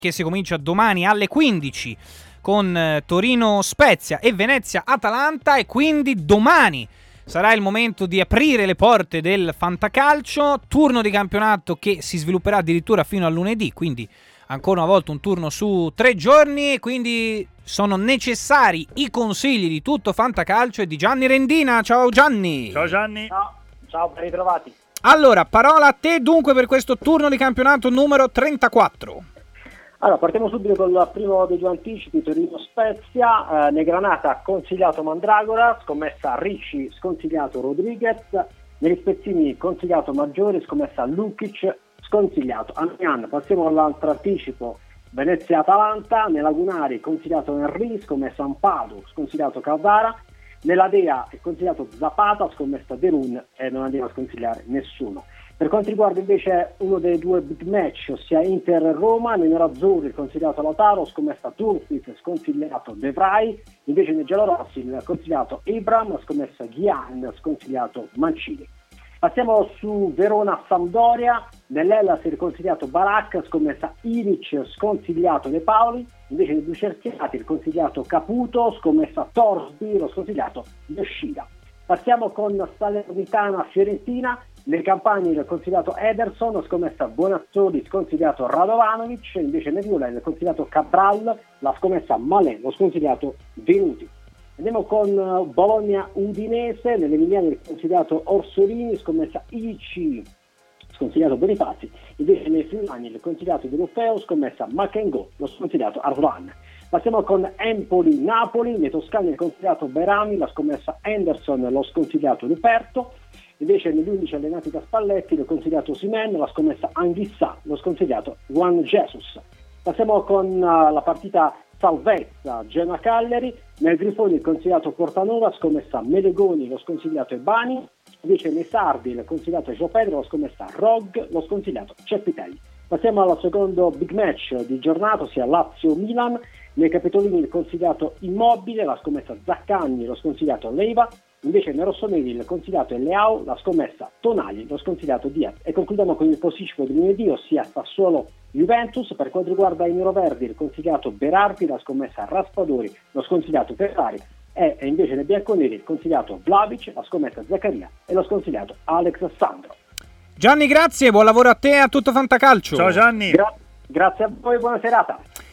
che si comincia domani alle 15 con Torino Spezia e Venezia Atalanta, e quindi domani sarà il momento di aprire le porte del fantacalcio, turno di campionato che si svilupperà addirittura fino a lunedì, quindi ancora una volta un turno su 3 giorni, quindi sono necessari i consigli di tutto fantacalcio e di Gianni Rendina. Ciao Gianni! Ciao Gianni! Ciao, ben ritrovati! Allora, parola a te dunque per questo turno di campionato numero 34. Allora, partiamo subito col primo dei due anticipi, Torino Spezia. Negranata consigliato Mandragora, scommessa Ricci, sconsigliato Rodriguez. Negli Spezzini consigliato Maggiore, scommessa Lukic, sconsigliato Amian. Passiamo all'altro anticipo, Venezia Atalanta. Nei Lagunari consigliato Henry, scommessa Ampadu, sconsigliato Caldara. Nella Dea è consigliato Zapata, scommessa Derun, e non andiamo a sconsigliare nessuno. Per quanto riguarda invece uno dei due big match, ossia Inter e Roma, nei nerazzurri il consigliato Lautaro, scommessa Dumfries, sconsigliato De Vrij. Invece nei giallorossi il consigliato Ibram, scommessa Ghian, sconsigliato Mancini. Passiamo su Verona Sampdoria. Nell'Hellas il consigliato Barak, scommessa Ilic, sconsigliato De Paoli. Invece nei due cerchiati il consigliato Caputo, scommessa Torsby, lo sconsigliato Yoshida. Passiamo con Salernitana Fiorentina. Nel Campani il consigliato Ederson, scommessa Bonazzoli, sconsigliato Radovanovic. Invece nel Viola il consigliato Cabral, la scommessa Malè, lo sconsigliato Venuti. Andiamo con Bologna Udinese. Nell'Emiliano il consigliato Orsolini, scommessa IC, sconsigliato Bonifazi. Invece nei Friulani il consigliato Delofeo, scommessa Makengo, lo sconsigliato Arlan. Passiamo con Empoli-Napoli. Nei Toscani il consigliato Berami, la scommessa Henderson, lo sconsigliato Ruperto. Invece negli 11 allenati da Spalletti il consigliato Osimhen, la scommessa Anghissà, lo sconsigliato Juan Jesus. Passiamo con la partita salvezza Genoa-Cagliari. Nel Grifoni il consigliato Portanova, scommessa Melegoni, lo sconsigliato Ebani. Invece nei Sardi il consigliato Gio Pedro, lo scommessa Rog, lo sconsigliato Ceppitelli. Passiamo al secondo big match di giornata, ossia Lazio-Milan. Nei Capitolini il consigliato Immobile, la scommessa Zaccagni, lo sconsigliato Leiva. Invece nei rossoneri il consigliato è Leao, la scommessa Tonali, lo sconsigliato Diaz. E concludiamo con il posticipo di lunedì, ossia Sassuolo Juventus. Per quanto riguarda i neroverdi il consigliato Berardi, la scommessa Raspadori, lo sconsigliato Ferrari. E invece nei bianconeri il consigliato Vlahovic, la scommessa Zaccaria e lo sconsigliato Alex Sandro. Gianni, grazie, buon lavoro a te e a tutto Fantacalcio. Ciao Gianni. Grazie a voi, buona serata.